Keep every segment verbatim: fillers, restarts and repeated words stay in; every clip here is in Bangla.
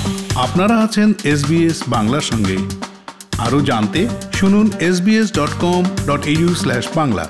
আপনারা আছেন এসবিএস বাংলার সঙ্গে। আরও জানতে শুনুন S B S dot com dot A U slash Bangla.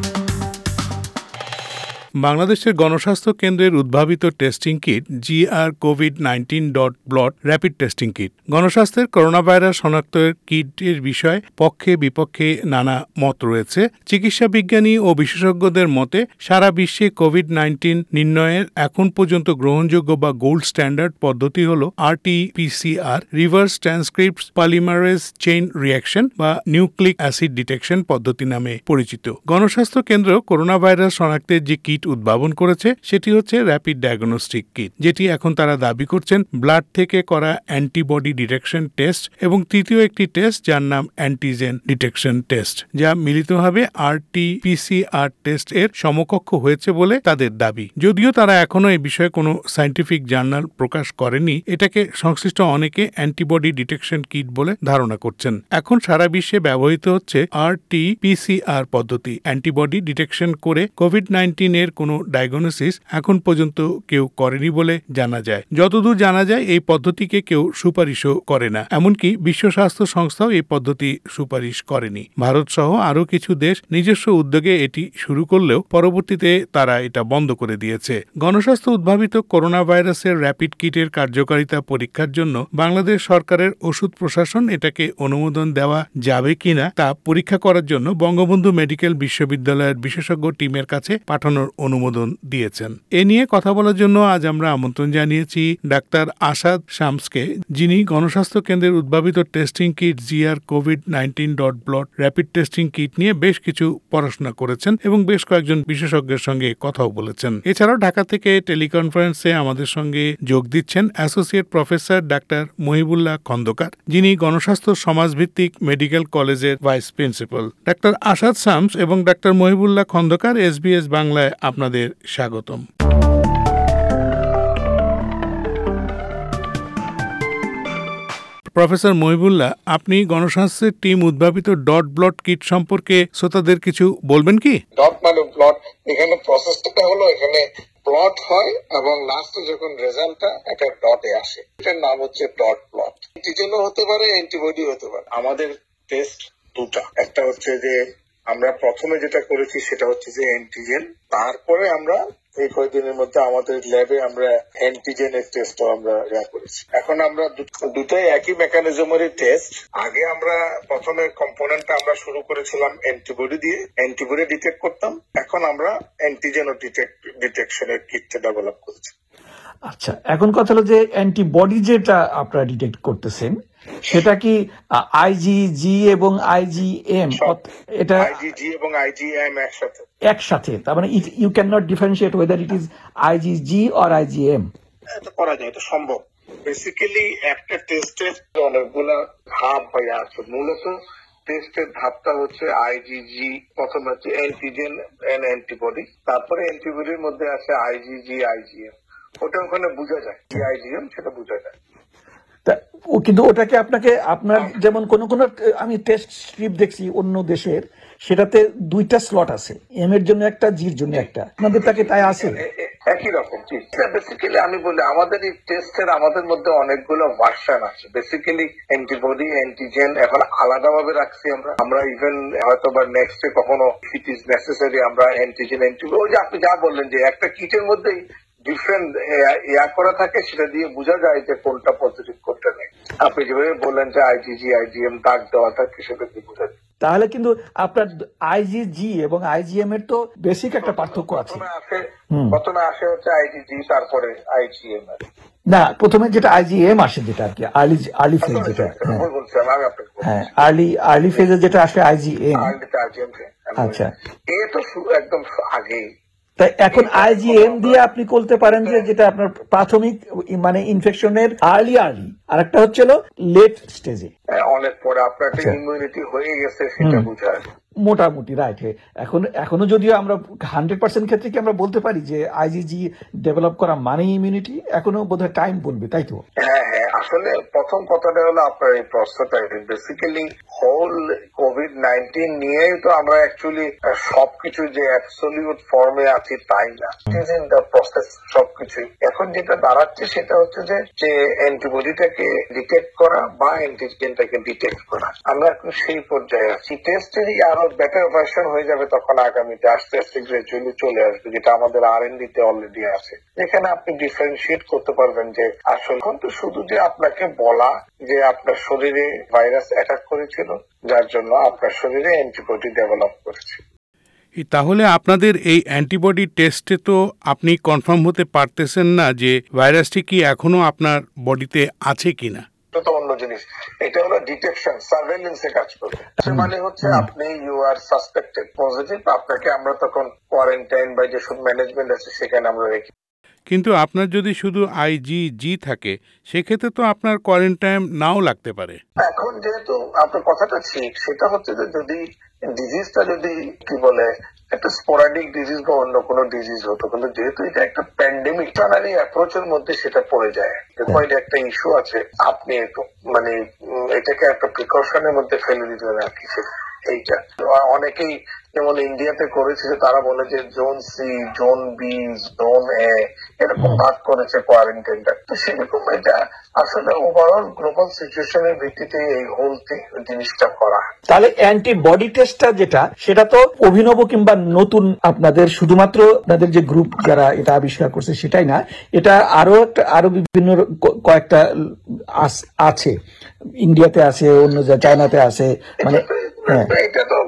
বাংলাদেশের গণস্বাস্থ্য কেন্দ্রের উদ্ভাবিত testing kit G R Covid nineteen dot blot rapid testing kit. গণস্বাস্থ্যের করোনা ভাইরাস শনাক্তের কিটের বিষয়ে পক্ষে বিপক্ষে নানা মত রয়েছে। চিকিৎসা বিজ্ঞানী ও বিশেষজ্ঞদের মতে সারা বিশ্বে কোভিড নাইন্টিন নির্ণয়ের এখন পর্যন্ত গ্রহণযোগ্য বা গোল্ড স্ট্যান্ডার্ড পদ্ধতি হল R T P C R, reverse transcript polymerase chain reaction বা নিউক্লিক অ্যাসিড ডিটেকশন পদ্ধতি নামে পরিচিত। গণস্বাস্থ্য কেন্দ্র করোনা ভাইরাস শনাক্তের যে কিট উদ্ভাবন করেছে সেটি হচ্ছে র্যাপিড ডায়াগনস্টিক কিট, যেটি এখন তারা দাবি করছেন ব্লাড থেকে করা অ্যান্টিবডি ডিটেকশন টেস্ট এবং তৃতীয় একটি টেস্ট যার নাম অ্যান্টিজেন ডিটেকশন টেস্ট, যা মিলিতভাবে R T P C R test এর সমকক্ষ হয়েছে বলে তাদের দাবি। যদিও তারা এখনো এই বিষয়ে কোনো সায়েন্টিফিক জার্নাল প্রকাশ করেনি, এটাকে সংশ্লিষ্ট অনেকে অ্যান্টিবডি ডিটেকশন কিট বলে ধারণা করছেন। এখন সারা বিশ্বে ব্যবহৃত হচ্ছে আর টি পি সি আর পদ্ধতি। অ্যান্টিবডি ডিটেকশন করে কোভিড নাইন্টিন এর কোনো ডায়াগনোসিস এখন পর্যন্ত কেউ করেনি বলে জানা যায়। যতদূর জানা যায় এই পদ্ধতিকে কেউ সুপারিশও করে না, এমনকি বিশ্ব স্বাস্থ্য সংস্থাও এই পদ্ধতি সুপারিশ করেনি। ভারত সহ আরও কিছু দেশ নিজস্ব উদ্যোগে এটি শুরু করলেও পরবর্তীতে তারা এটা বন্ধ করে দিয়েছে। গণস্বাস্থ্য উদ্ভাবিত করোনা ভাইরাসের র্যাপিড কিটের কার্যকারিতা পরীক্ষার জন্য বাংলাদেশ সরকারের ওষুধ প্রশাসন এটাকে অনুমোদন দেওয়া যাবে কিনা তা পরীক্ষা করার জন্য বঙ্গবন্ধু মেডিকেল বিশ্ববিদ্যালয়ের বিশেষজ্ঞ টিমের কাছে পাঠানোর অনুমোদন দিয়েছেন। এ নিয়ে কথা বলার জন্য আজ আমরা আমন্ত্রণ জানিয়েছি ডাক্তার আসাদ শামসকে, যিনি গণস্বাস্থ্য কেন্দ্রের উদ্ভাবিত testing kit G R Covid nineteen dot blot rapid testing kit নিয়ে বেশ কিছু পড়াশোনা করেছেন এবং বেশ কয়েকজন বিশেষজ্ঞের সঙ্গে কথাও বলেছেন। এছাড়াও ঢাকা থেকে টেলিকনফারেন্সে আমাদের সঙ্গে যোগ দিচ্ছেন অ্যাসোসিয়েট প্রফেসর ডাক্তার মহিবুল্লাহ খন্দকার, যিনি গণস্বাস্থ্য সমাজভিত্তিক মেডিকেল কলেজের ভাইস প্রিন্সিপাল। ডাক্তার আসাদ শামস এবং ডাক্তার Mohibullah Khondokar, S B S বাংলায় আপনাদের স্বাগতম। প্রফেসর মহিবুল্লাহ, আপনি গণস্বাস্থ্যের টিম উদ্ভাবিত ডট ব্লট কিট সম্পর্কে শ্রোতাদের কিছু বলবেন কি? ডট মানে ব্লট, এখানে প্রসেসটা হলো এখানে প্লট হয় এবং লাস্টে যখন রেজাল্টটা একটা ডটে আসে, এটার নাম হচ্ছে ডট প্লট। অ্যান্টিজেনও হতে পারে, অ্যান্টিবডি হতে পারে। আমাদের টেস্ট দুটা, একটা হচ্ছে যে আমরা প্রথমে যেটা করেছি সেটা হচ্ছে যে অ্যান্টিজেন, তারপরে আমরা এই কয়েকদিনের মধ্যে আমাদের ল্যাবে আমরা অ্যান্টিজেনের টেস্টও আমরা ইয়া করেছি। এখন আমরা দুটাই একই মেকানিজমেরই টেস্ট। আগে আমরা প্রথমে কম্পোনেন্টটা আমরা শুরু করেছিলাম অ্যান্টিবডি দিয়ে, অ্যান্টিবডি ডিটেক্ট করতাম। এখন আমরা অ্যান্টিজেন ও ডিটেক্ট ডিটেকশনের কিটটা ডেভেলপ করেছি। আচ্ছা, এখন কথা হলো যে অ্যান্টিবডি যেটা আপনারা ডিটেক্ট করতেছেন সেটা কি আইজিজি এবং আইজিএম, এটা আইজিজি এবং আইজিএম একসাথে একসাথে তার মানে you can not differentiate whether it is IgG or IgM? এটা করা যায়, এটা সম্ভব। বেসিক্যালি একটা টেস্টের অনেকগুলা ধাপ হয়ে আছে। মূলত টেস্টের ধাপটা হচ্ছে আইজিজি, প্রথমে হচ্ছে অ্যান্টিজেন এন্ড অ্যান্টিবডি, তারপরে অ্যান্টিবডির মধ্যে আছে আইজিজি আইজিএম। ওটা ওখানে বোঝা যায় কি আইজিএম, সেটা বোঝা যায়। কিন্তু ওটাকে আপনাকে আপনার যেমন কোন কোন আমি টেস্ট স্ট্রিপ দেখছি অন্য দেশের, সেটাতে দুইটা স্লট আছে, এম এর জন্য একটা, জির জন্য একটা। আপনাদের তাকে তাই আছে একই রকম। বেসিক্যালি আমি বলি আমাদের এই টেস্টের আমাদের মধ্যে অনেকগুলো ভার্সন আছে। বেসিক্যালি অ্যান্টিবডি অ্যান্টিজেন এখন আলাদা ভাবে রাখছি আমরা। আমরা ইভেন হয়তো বা নেক্সটে কখনো ইট ইজ নেসেসারি আমরা অ্যান্টিজেন অ্যান্টিবডি, ওই যে আপনি যা বললেন যে একটা কিটের মধ্যেই ডিফারেন্ট ইয়া করা থাকে, সেটা দিয়ে বোঝা যায় যে কোনটা পজিটিভ কোনটা নেই। আপনি যেভাবে বললেন যে আইজিজি আইজিএম দাগ দেওয়া থাকে, সেটা দিয়ে বোঝা যায়। তাহলে কিন্তু আপনার আইজিজি এবং আইজিএম এর তো বেসিক একটা পার্থক্য আছে। প্রথমে আসে হচ্ছে আইজিজি, তারপরে আইজিএম। না, প্রথমে যেটা আইজিএম আসে, যেটা আর কি আর্লি আর্লি ফেজ, যেটা হ্যাঁ আর্লি আর্লি ফেজে যেটা আসে আইজিএম। আচ্ছা, এ তো একদম আগেই। তাই এখন আইজিএম দিয়ে আপনি করতে পারেন যে যেটা আপনার প্রাথমিক মানে ইনফেকশনের আর্লি আর্লি, আর একটা হচ্ছিল লেট স্টেজে, অনেক পরে আপনার একটা ইমিউনিটি হয়ে গেছে সেটা বোঝায় মোটামুটি। রাইট। এখন এখনো যদিও আমরা হান্ড্রেড পার্সেন্ট ক্ষেত্রে কি আমরা বলতে পারি যে আইজিজি ডেভেলপ করা মানে ইমিউনিটি, এখনো বোধহয় টাইম বলবে, তাই তো? হ্যাঁ হ্যাঁ, আসলে প্রথম কথাটা হলো আপনার এই প্রশ্নটা বেসিক্যালি হোল কোভিড নাইন্টিন নিয়েই তো আমরা অ্যাকচুয়ালি সবকিছু যে অ্যাবসলিউট ফর্মে আছি তাই না, it is in the process সবকিছুই। এখন যেটা দাঁড়াচ্ছে সেটা হচ্ছে যে যে অ্যান্টিবডিটাকে ডিটেক্ট করা বা অ্যান্টিজেনটাকে ডিটেক্ট করা, আমরা এখন সেই পর্যায়ে আছি। টেস্টেরই আরো বেটার ভার্সন হয়ে যাবে তখন আগামীতে আস্তে আস্তে গ্রাজুয়ালি চলে আসবে, যেটা আমাদের আর এন ডি তে অলরেডি আছে, যেখানে আপনি ডিফারেন্সিয়েট করতে পারবেন যে আসলে এখন তো শুধু যে আপনাকে বলা যে আপনার শরীরে ভাইরাস অ্যাটাক করেছিল যার জন্য আপনার শরীরে অ্যান্টিবডি ডেভেলপ করেছে। তাহলে আপনাদের এই অ্যান্টিবডি টেস্টে তো আপনি কনফার্ম হতে পারতেছেন না যে ভাইরাসটি কি এখনো আপনার বডিতে আছে কিনা। এটা তো অন্য জিনিস, এটা হলো ডিটেকশন সার্ভেইলেন্সে কাজ করবে। মানে হচ্ছে আপনি ইউ আর সাসপেক্টেড পজিটিভ, আপনাকে আমরা তখন কোয়ারেন্টাইন বা যেসব ম্যানেজমেন্ট আছে সেখানে আমরা রেখে। কিন্তু আপনার যদি শুধু আইজিজি থাকে সেক্ষেত্রে তো আপনার কোয়ারেন্টাইন নাও লাগতে পারে। এখন যেহেতু আপনার কথাটা ঠিক, সেটা হচ্ছে যে যদি ডিজিজটা যদি কি বলে একটা স্পোরাডিক ডিজিজ বা অন্য কোনো ডিজিজ হতো, কিন্তু যেহেতু এটা একটা প্যান্ডেমিক টানারি অ্যাপ্রোচের মধ্যে সেটা পড়ে যায়, এটা একটা ইস্যু আছে, আপনি একটু মানে এটাকে একটা প্রিকশনের মধ্যে ফেলে দিতে হবে আর কি। এইটা অনেকেই যেমন ইন্ডিয়াতে করেছে যে তারা বলে যে zone C, zone B, zone A এরকম ভাগ করেছে কোয়ারেন্টাইনটা। তো সেরকম এটা আসলে ওভারঅল গ্লোবাল সিচুয়েশনের ভিত্তিতে এই হোল জিনিসটা করা। তাহলে অ্যান্টিবডি টেস্টটা যেটা সেটা তো অভিনব কিংবা নতুন, আপনাদের শুধুমাত্র আপনাদের যে গ্রুপ যারা এটা আবিষ্কার করছে সেটাই না, এটা আরো একটা আরো বিভিন্ন কয়েকটা আছে, ইন্ডিয়াতে আছে, অন্য চায়নাতে আছে, মানে এটা তো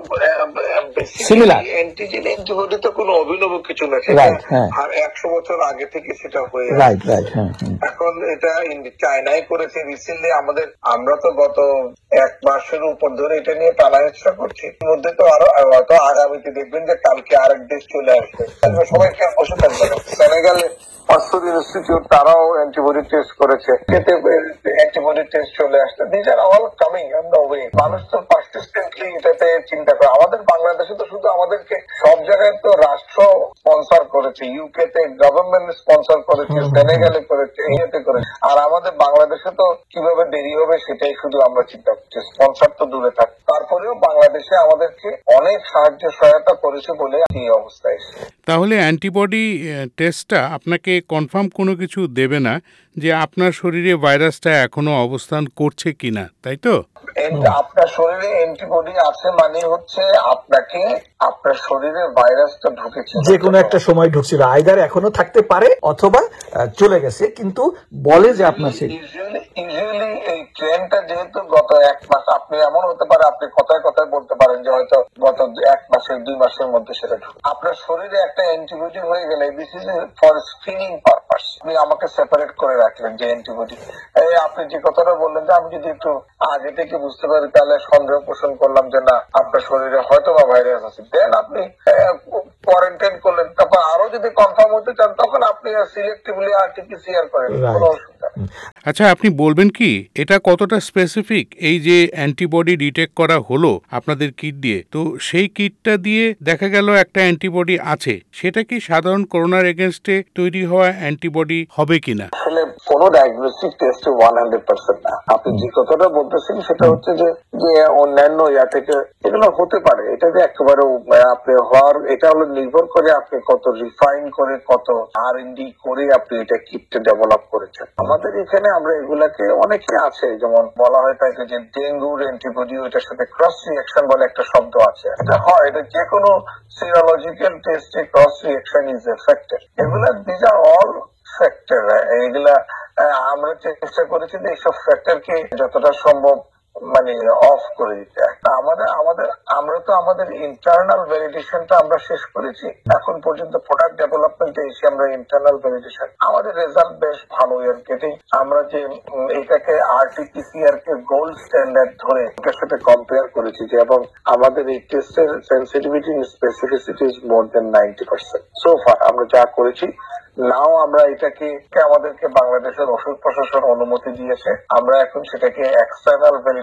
সিমিলার অ্যান্টিজেন অ্যান্টিবডি তো কোনো অভিনব কিছু না, আর একশো বছর আগে থেকে সেটা হয়ে রাইট রাইট হ্যাঁ। এখন এটা চায়নায় করেছে রিসেন্টলি, আমাদের আমরা তো গত এক মাসের উপর ধরে এটা নিয়ে টানা হেঁচড়া করছি। এর মধ্যে তো আরো হয়তো আগামীতে দেখবেন যে কালকে আরেক দেশ চলে আসবে, সবাইকে বসে থাকবে। সেনেগালে অক্সফোর্ড ইনস্টিটিউট তারাও অ্যান্টিবডি টেস্ট করেছে, এতে অ্যান্টিবডি টেস্ট চলে আসছে। This are all coming on the way. মানুষ তো পারসিস্টেন্টলি এটাতে চিন্তা করে। আমাদের বাংলাদেশে তো শুধু আমাদেরকে সব জায়গায় তো রাষ্ট্র স্পন্সর করেছে, ইউকে তে গভর্নমেন্ট স্পন্সর করেছে, সেনেগালে করেছে, ইয়েতে করেছে, আর আমাদের বাংলাদেশে তো কিভাবে দেরি হবে সেটাই শুধু আমরা চিন্তা করছি। স্পন্সর তো দূরে থাক, তারপরেও বাংলাদেশে আমাদেরকে অনেক সাহায্য সহায়তা করেছে বলে এই অবস্থায়। তাহলে অ্যান্টিবডি টেস্টটা আপনাকে কনফার্ম কোনো কিছু দেবে না যে আপনার শরীরে ভাইরাসটা এখনো অবস্থান করছে কিনা, তাই তো? আপনার শরীরে অ্যান্টিবডি আছে মানে হচ্ছে আপনাকে আপনার শরীরে ভাইরাসটা ঢুকেছে, যে কোনো একটা সময় ঢুকছিল, আইদার এখনো থাকতে পারে অথবা চলে গেছে, কিন্তু বলে যে আপনার সেই ইউজুয়ালি এই ট্রেনটা যেহেতু গত এক মাস, আপনি এমন হতে পারে আপনি কথায় কথায় বলতে পারেন যে হয়তো গত এক মাসের দুই মাসের মধ্যে সেটা ঢুকে আপনার শরীরে একটা অ্যান্টিবডি হয়ে গেলে this is for screening purpose. আপনি আমাকে সেপারেট করে রাখলেন যে অ্যান্টিবডি, আপনি যে কথাটা বললেন যে আমি যদি একটু আগে থেকে বুঝতে পারি তাহলে সন্দেহ পোষণ করলাম যে না আপনার শরীরে হয়তো বা ভাইরাস আছে, দেন আপনি কোয়ারেন্টাইন করলেন। তারপর আরো যদি কনফার্ম হতে চান তখন আপনি সিলেক্টিভলি আরটিপিসিআর করেন, কোনো অসুবিধা। আচ্ছা, আপনি বলবেন কি এটা কতটা স্পেসিফিক? এই যে অ্যান্টিবডি ডিটেক্ট করা হলো আপনাদের কিট দিয়ে, তো সেই কিটটা দিয়ে দেখা গেল একটা অ্যান্টিবডি আছে, সেটা কি সাধারণ করোনার এগেনস্টে তৈরি হওয়া অ্যান্টিবডি হবে কিনা? আসলে কোনো diagnostic test one hundred percent না। আপনি যে কথাটা বলতেছেন সেটা হচ্ছে যে যে অন্যান্য ইয়া থেকে এগুলো হতে পারে, এটা যে একেবারে আপনি হওয়ার, এটা হলো নির্ভর করে আপনি কত রিফাইন করে কত আর এন ডি করে আপনি এটা কিটটা ডেভেলপ করেছেন। আমাদের এখানে আমরা এগুলাকে অনেকে আছে, যেমন বলা হয় থাকে যে ডেঙ্গুর অ্যান্টিবডি, এটার সাথে ক্রস রিঅ্যাকশন বলে একটা শব্দ আছে, এটা হয়, এটা যে কোনো সিরোলজিক্যাল টেস্টে ক্রস রিঅ্যাকশন ইজ এফেক্টেড। এগুলা দিজ আর অল ফ্যাক্টর, এগুলা আমরা চেষ্টা করেছি যে এইসব ফ্যাক্টরকে যতটা সম্ভব মানে অফ করে দিতে। আমাদের আমাদের আমরা তো আমাদের ইন্টারনাল ভ্যালিডেশনটা আমরা শেষ করেছি এখন পর্যন্ত। প্রোডাক্ট ডেভেলপমেন্টে এসে আমরা ইন্টারনাল ভ্যালিডেশন, আমাদের রেজাল্ট বেশ ভালো আর কি। আমরা যে এটাকে আরটিপিসিআর কে গোল্ড স্ট্যান্ডার্ড ধরে এটার সাথে কম্পেয়ার করেছি যে, এবং আমাদের এই টেস্টের sensitivity and specificity is more than ninety percent so far আমরা যা করেছি। নাও আমরা এটাকে আমাদেরকে বাংলাদেশের ওষুধ প্রশাসন অনুমতি দিয়েছে, আমরা এখন সেটাকে এক্সটার্নাল ভ্যালিডেশন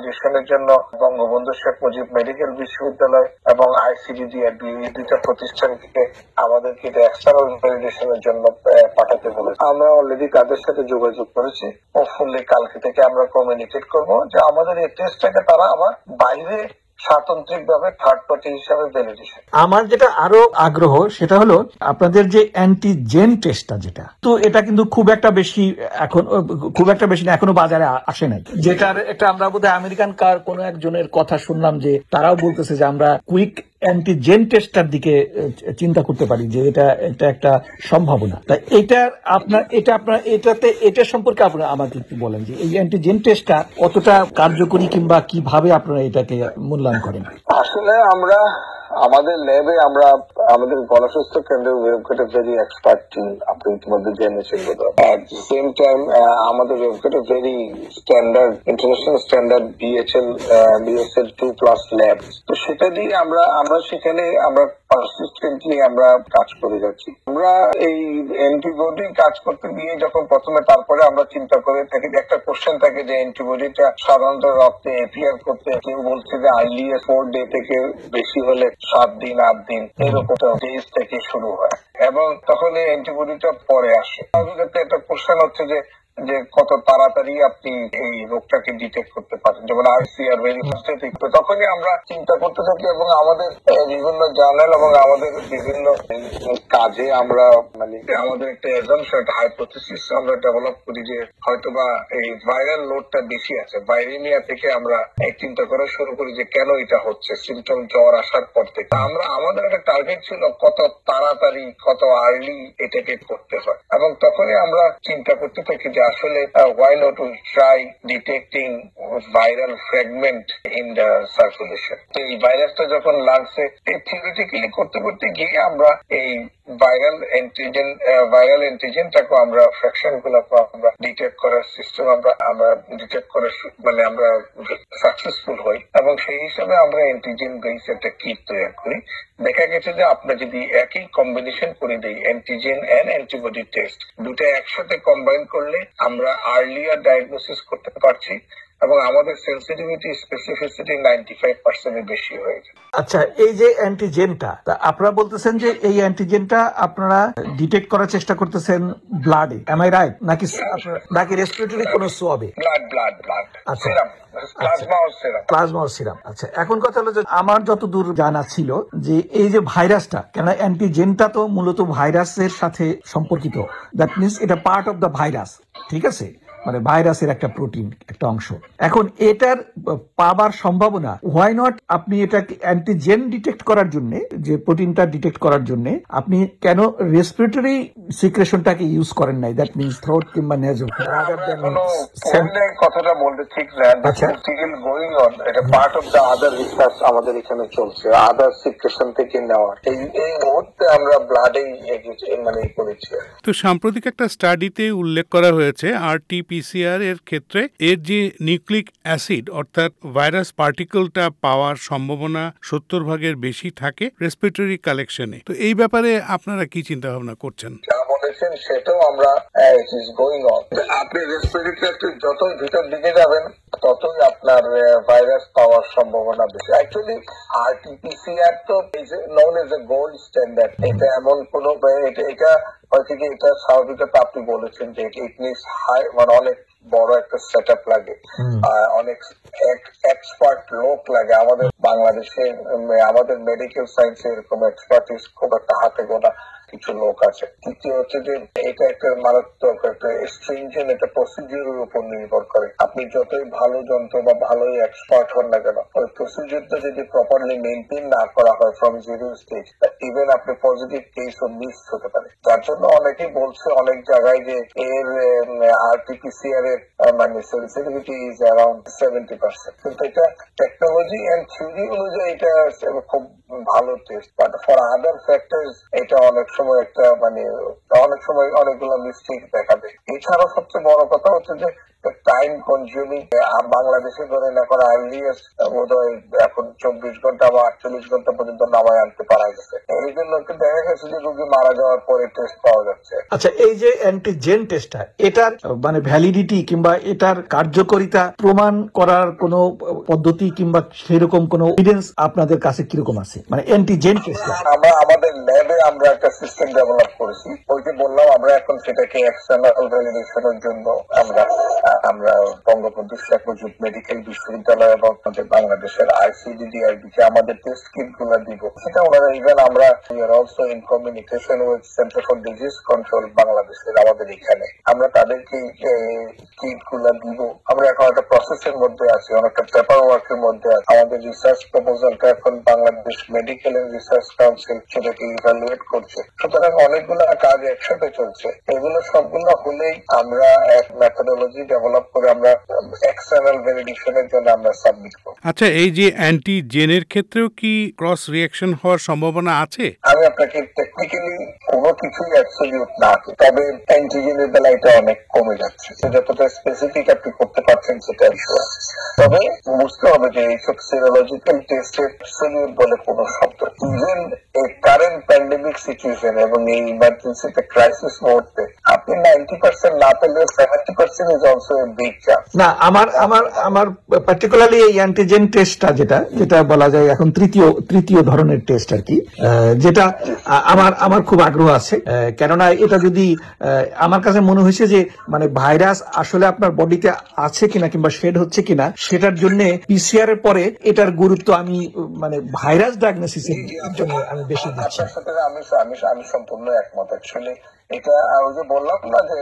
ভ্যালিডেশনের জন্য বঙ্গবন্ধু শেখ মুজিব মেডিকেল বিশ্ববিদ্যালয় এবং আইসিডিডিআর এই দুইটা প্রতিষ্ঠান থেকে আমাদেরকে এটা এক্সটার্নাল ভ্যালিডেশনের জন্য পাঠাতে বলেছে। আমরা অলরেডি তাদের সাথে যোগাযোগ করেছি। হোপফুলি কালকে থেকে আমরা কমিউনিকেট করব যে আমাদের এই টেস্টটাকে তারা আমার বাইরে স্বাতন্ত্রিকভাবে থার্ড পার্টি হিসাবে ভ্যালিডেশন। আমার যেটা আরো আগ্রহ সেটা হলো আপনাদের যে অ্যান্টিজেন টেস্টটা, যেটা তো এটা কিন্তু খুব একটা বেশি এখন খুব একটা বেশি না, এখনো বাজারে আসে নাই। যেটার একটা আমরা বোধহয় আমেরিকান কার কোন একজনের কথা শুনলাম যে তারাও বলতেছে যে আমরা কুইক অ্যান্টিজেন টেস্টটার দিকে চিন্তা করতে পারি, যে এটা এটা একটা সম্ভাবনা। তা এটা আপনার এটা আপনার এটাতে এটা সম্পর্কে আপনারা আমাকে একটু বলেন যে এই অ্যান্টিজেন টেস্টটা কতটা কার্যকরী কিংবা কিভাবে আপনারা এটাকে মূল্যায়ন করেন। আসলে আমরা আমাদের ল্যাবে আমরা আমাদের গণস্বাস্থ্য কেন্দ্রের ওয়েবসাইটে ভেরি এক্সপার্ট টিম, আপনি ইতিমধ্যে জেনেছেন বোধহয়। এট দ্য সেম টাইম আমাদের ওয়েবসাইটে very standard international standard BHL BSL two plus lab, তো সেটা দিয়ে আমরা আমরা সেখানে আমরা পারসিস্টেন্টলি আমরা কাজ করে যাচ্ছি। আমরা এই অ্যান্টিবডি কাজ করতে গিয়ে যখন প্রথমে তারপরে আমরা চিন্তা করে থাকি, একটা কোশ্চেন থাকে যে অ্যান্টিবডিটা সাধারণত রক্তে এপিয়ার করতে কেউ বলছে যে আর্লি ফোর ডে থেকে বেশি হলে সাত দিন আট দিন এরকম ডেজ থেকে শুরু হয়, এবং তখন এই অ্যান্টিবডিটা পরে আসে। একটা কোশ্চেন হচ্ছে যে যে কত তাড়াতাড়ি আপনি এই রোগটাকে ডিটেক্ট করতে পারেন, যেমন আরসিআর ভেরি ফাস্টে। তখনই আমরা চিন্তা করতে থাকি এবং আমাদের বিভিন্ন জার্নাল এবং আমাদের বিভিন্ন কাজে আমরা মানে আমাদের একটা অ্যাজাম্পশন, একটা হাইপোথিসিস আমরা ডেভেলপ করি যে হয়তোবা এই ভাইরাল লোডটা বেশি আছে। ভাইরেমিয়া থেকে আমরা এই চিন্তা করা শুরু করি যে কেন এটা হচ্ছে, সিমটম জ্বর আসার পর থেকে। আমরা আমাদের একটা টার্গেট ছিল কত তাড়াতাড়ি কত আর্লি এটাকে করতে হয়, এবং তখনই আমরা চিন্তা করতে থাকি যে আসলে why not we try detecting viral fragment in the circulation। এই ভাইরাসটা যখন লাংসে থিওরিটিক্যালি করতে করতে গিয়ে আমরা এই ভাইরাল অ্যান্টিজেন ভাইরাল অ্যান্টিজেনটাকে আমরা ফ্র্যাকশন গুলোকে আমরা ডিটেক্ট করার সিস্টেম আমরা আমরা ডিটেক্ট করার মানে আমরা সাকসেসফুল হই, এবং সেই হিসাবে আমরা অ্যান্টিজেন বেস একটা কিট তৈরি করি। দেখা গেছে যে আমরা যদি একই কম্বিনেশন করে দিই অ্যান্টিজেন এন্ড অ্যান্টিবডি টেস্ট, দুটো একসাথে কম্বাইন করলে আমরা আর্লিয়ার ডায়াগনোসিস করতে পারছি, এবং আমাদের সেন্সিটিভিটি স্পেসিফিসিটি নাইনটি ফাইভ পার্সেন্টের বেশি হয়ে যায়। আচ্ছা, এই যে অ্যান্টিজেনটা, তা আপনারা বলতেছেন যে এই অ্যান্টিজেনটা আপনারা ডিটেক্ট করার চেষ্টা করতেছেন ব্লাডে, এম আই রাইট? নাকি নাকি রেসপিরেটরি কোনো সোয়াবে? ব্লাড ব্লাড ব্লাড আচ্ছা, প্লাজমা ও সিরাম। প্লাজমা ও সিরাম। আচ্ছা, এখন কথা হলো যে আমার যতদূর জানা ছিল যে এই যে ভাইরাসটা, কেন অ্যান্টিজেনটা তো মূলত ভাইরাসের সাথে সম্পর্কিত, দ্যাট মিনস এটা পার্ট অফ দ্য ভাইরাস, ঠিক আছে, মানে ভাইরাসের একটা প্রোটিন, একটা অংশ। এখন এটার পাবার সম্ভাবনা, হোয়াই নট আপনি এটা অ্যান্টিজেন ডিটেক্ট করার জন্য, যে প্রোটিনটা ডিটেক্ট করার জন্য আপনি কেন রেসপিরেটরি সিক্রেশনটাকে ইউজ করেন নাই, দ্যাট মিনস থ্রোট কিংবা নেজল, রাদার দ্যান কথাটা বলতে ঠিক না। স্টিল গোইং অন, এটা part of the other research আমাদের এখানে চলছে, আদার সিক্রেশন থেকে নেওয়া। এই এই মুহূর্তে আমরা ব্লাডেই মানে করেছি। তো সাম্প্রতিক একটা স্টাডিতে উল্লেখ করা হয়েছে আরটি পিসিআর এর ক্ষেত্রে এর যে নিউক্লিক অ্যাসিড অর্থাৎ ভাইরাস পার্টিকেলটা পাওয়ার সম্ভাবনা সত্তর ভাগের বেশি থাকে রেসপিরেটরি কালেকশনে। তো এই ব্যাপারে আপনারা কি চিন্তা ভাবনা করছেন? যা বলেছেন সেটাও আমরা ইট ইজ গোইং অন। আপনি রেসপিরেটরি যতই ভিতর দিকে যাবেন ততই আপনার ভাইরাস পাওয়ার সম্ভাবনা বেশি। অ্যাকচুয়ালি আরটিপিসিআর তো known as a gold standard. এটা এমন কোন এটা এটা হয়তো কি এটা স্বাভাবিকতা আপনি বলেছেন যে ইট নিডস হাই, মানে অনেক বড় একটা সেট আপ লাগে, অনেক এক্সপার্ট লোক লাগে। আমাদের বাংলাদেশে আমাদের মেডিকেল সায়েন্সে এরকম এক্সপার্টিস খুব একটা হাতে গোনা কিছু লোক আছে। তৃতীয় হচ্ছে যে এটা একটা মারাত্মক একটা স্ট্রিনজেন্ট একটা প্রসিডিউরের উপর নির্ভর করে। আপনি যতই ভালো যন্ত্র বা ভালোই এক্সপার্ট হন না কেন, ওই প্রসিডিউরটা যদি প্রপারলি মেনটেন না করা হয় ফ্রম জিরো স্টেজ, ইভেন আপনি পজিটিভ কেসও মিস হতে পারে। তার জন্য অনেকেই বলছে অনেক জায়গায় যে এর আরটিপিসিআর এর মানে sensitivity is around seventy percent, কিন্তু এটা টেকনোলজি এন্ড থিওরি অনুযায়ী এটা খুব ভালো test, but for other factors এটা অনেক সময় একটা মানে অনেক সময় অনেকগুলো মিস্টেক দেখা দেয়। এছাড়াও সবচেয়ে বড় কথা হচ্ছে যে টাইম কনজিউমিং। বাংলাদেশে ধরেন এখন আর্লিয়েস্ট বোধহয় এখন চব্বিশ ঘন্টা বা আটচল্লিশ ঘন্টা পর্যন্ত নামায় আনতে পারা গেছে। এই জন্য দেখা গেছে যে রোগী মারা যাওয়ার পরে টেস্ট পাওয়া যাচ্ছে। আচ্ছা, এই যে অ্যান্টিজেন টেস্টটা, এটার মানে ভ্যালিডিটি কিংবা এটার কার্যকারিতা প্রমাণ করার কোনো পদ্ধতি কিংবা সেরকম কোনো এভিডেন্স আপনাদের কাছে কিরকম আছে, মানে অ্যান্টিজেন টেস্ট? আমরা আমাদের ল্যাবে আমরা একটা সিস্টেম ডেভেলপ করেছি। ওই যে বললাম, আমরা এখন সেটাকে এক্সটার্নাল ভ্যালিডেশনের জন্য আমরা আমরা বঙ্গবন্ধু শেখ মুজিব মেডিকেল বিশ্ববিদ্যালয় এবং আমাদের বাংলাদেশের আইসিডিডিআরবি কে আমাদের টেস্ট কিট গুলা দিব। সেটা ওনারা ইভেন আমরা we are also in communication with centre for disease control বাংলাদেশের, আমাদের এখানে আমরা তাদেরকে কিট গুলা দিব। আমরা এখন একটা প্রসেসের মধ্যে আছি, অনেকটা পেপার ওয়ার্কের মধ্যে আছি। আমাদের রিসার্চ প্রপোজালটা এখন Bangladesh Medical and Research Council সেটাকে ইভ্যালুয়েট করছে। সুতরাং অনেকগুলো কাজ একসাথে চলছে। এগুলো সবগুলো হলেই আমরা এক মেথোডোলজি ডেভেলপ করে আমরা এক্সটার্নাল ভ্যালিডেশনের জন্য আমরা সাবমিট করব। আচ্ছা, এই যে অ্যান্টিজেনের ক্ষেত্রেও কি ক্রস রিঅ্যাকশন হওয়ার সম্ভাবনা আছে? আমি আপনাকে টেকনিক্যালি কোনো কিছুই অ্যাবসলিউট না, তবে অ্যান্টিজেনের বেলা এটা অনেক কমে যাচ্ছে। যতটা স্পেসিফিক আপনি করতে পারছেন সেটা বিষয়। তবে বুঝতে হবে যে এইসব সিরোলজিক্যাল টেস্টের অ্যাবসলিউট বলে কোনো শব্দ, ইভেন এই কারেন্ট প্যান্ডেমিক সিচুয়েশন এবং এই ইমার্জেন্সিতে ক্রাইসিস মুহূর্তে আপনি নাইনটি পার্সেন্ট না পেলেও seventy percent is also a big chance. না, আমার আমার আমার পার্টিকুলারলি এই অ্যান্টিজেন টেস্টটা যেটা যেটা বলা যায় এখন তৃতীয় তৃতীয় ধরনের টেস্ট আর কি, যেটা আমার আমার খুব আগ্রহ আছে। কেননা এটা যদি আমার কাছে মনে হয়েছে যে মানে ভাইরাস আসলে আপনার বডিতে আছে কিনা কিংবা শেড হচ্ছে কিনা সেটার জন্য পিসিআর এর পরে এটার গুরুত্ব আমি মানে ভাইরাস ডায়াগনোসিসের জন্য আমি বেশি দিচ্ছি। আপনার সাথে আমি আমি আমি সম্পূর্ণ একমত। অ্যাকচুয়ালি এটা ওই যে বললাম না যে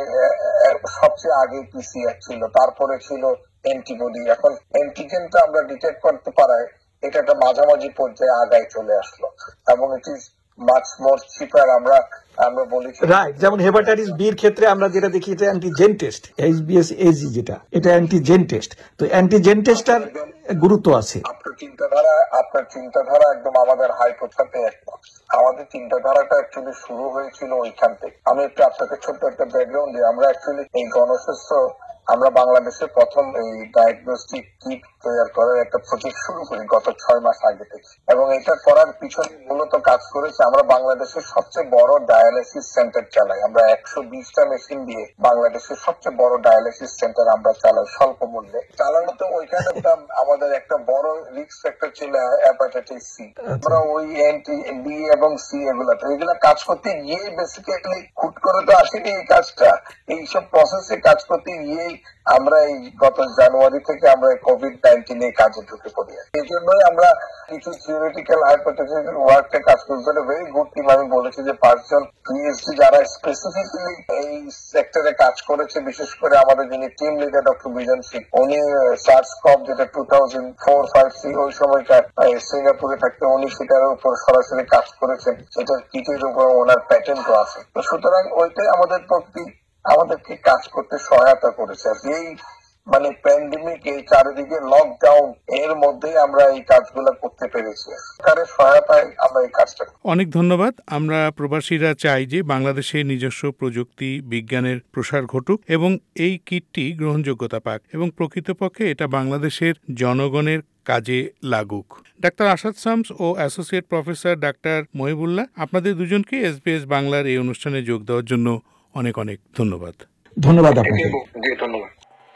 সবচেয়ে আগে পিসিআর ছিল, তারপরে ছিল অ্যান্টিবডি। এখন অ্যান্টিজেনটা আমরা ডিটেক্ট করতে পারায় এটা একটা মাঝামাঝি পর্যায়ে আগায় চলে আসলো এবং ইট ইজ মাচ মোর চিপার। আমরা আমরা বলি রাইট, যেমন হেপাটাইটিস বি এর ক্ষেত্রে আমরা যেটা দেখি এটা অ্যান্টিজেন টেস্ট, এইচবিএস এজি যেটা, এটা অ্যান্টিজেন টেস্ট। তো অ্যান্টিজেন টেস্টটার গুরুত্ব আছে। আপনার চিন্তাধারা আপনার চিন্তাধারা একদম আমাদের হাইপোর সাথে একমত। আমাদের চিন্তাধারাটা অ্যাকচুয়ালি শুরু হয়েছিল ওইখান থেকে। আমি একটু আপনাকে ছোট্ট একটা ব্যাকগ্রাউন্ড দিই। আমরা অ্যাকচুয়ালি এই গণস্বাস্থ্য আমরা বাংলাদেশে প্রথম এই ডায়াগনস্টিক কিট তৈরি করার একটা প্রজেক্ট শুরু করি গত ছয় মাস আগে থেকে, এবং এটা করার পিছনে মূলত কাজ করেছে আমরা বাংলাদেশের সবচেয়ে বড় ডায়ালিসিস সেন্টার চালাই। আমরা একশো বিশটা মেশিন দিয়ে বাংলাদেশের সবচেয়ে বড় ডায়ালিসিস সেন্টার আমরা চালাই স্বল্প মূল্যে। চালানো তো ওইখানে আমাদের একটা বড় রিস্ক ফ্যাক্টর ছিল হেপাটাইটিস সি। আমরা ওই এন্টি বি এবং সি এগুলা তো এগুলা কাজ করতে গিয়ে বেসিক্যালি হুট করে তো আসেনি এই কাজটা। এইসব প্রসেসে কাজ করতে গিয়েই আমরা এই গত জানুয়ারি থেকে আমরা কোভিড নাইন্টিন এর কাজে ঢুকে পড়ি। এই জন্যই আমরা কিছু থিওরিটিক্যাল হাইপোথেসিস ওয়ার্কটা কাজ করতে ভেরি গুড টিম। আমি বলেছি যে পাঁচজন পিএইচডি যারা স্পেসিফিক্যালি এই সেক্টরে কাজ করেছে, বিশেষ করে আমাদের যিনি team leader doctor Bijon Singh, উনি সার্স কভ যেটা two thousand four five six ওই সময়কার সিঙ্গাপুরে থাকতে উনি সেটার উপর সরাসরি কাজ করেছেন। এটার কিটের উপর ওনার প্যাটেন্টও আছে। তো সুতরাং ওইটাই আমাদের প্রতি আমাদেরকে কাজ করতে সহায়তা করেছে। এই মানে প্যান্ডেমিক, এই চারিদিকে লকডাউন এর মধ্যে আমরা এই কাজগুলো করতে পেরেছি। সরকারের সহায়তায় আমরা এই কাজটা। অনেক ধন্যবাদ। আমরা প্রবাসীরা চাই যে বাংলাদেশে নিজস্ব প্রযুক্তি বিজ্ঞানের প্রসার ঘটুক এবং এই কিটটি গ্রহণযোগ্যতা পাক এবং প্রকৃতপক্ষে এটা বাংলাদেশের জনগণের কাজে লাগুক। ডাক্তার আসাদ শামস ও অ্যাসোসিয়েট প্রফেসর ডাক্তার মহিবুল্লাহ, আপনাদের দুজনকে এসবিএস বাংলার এই অনুষ্ঠানে যোগ দেওয়ার জন্য অনেক অনেক ধন্যবাদ। ধন্যবাদ আপনাকে। ধন্যবাদ।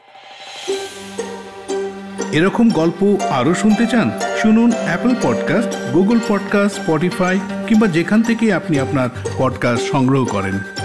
এরকম গল্প আরও শুনতে চান? শুনুন Apple podcast, Google podcast, Spotify কিংবা যেখান থেকে আপনি আপনার পডকাস্ট সংগ্রহ করেন।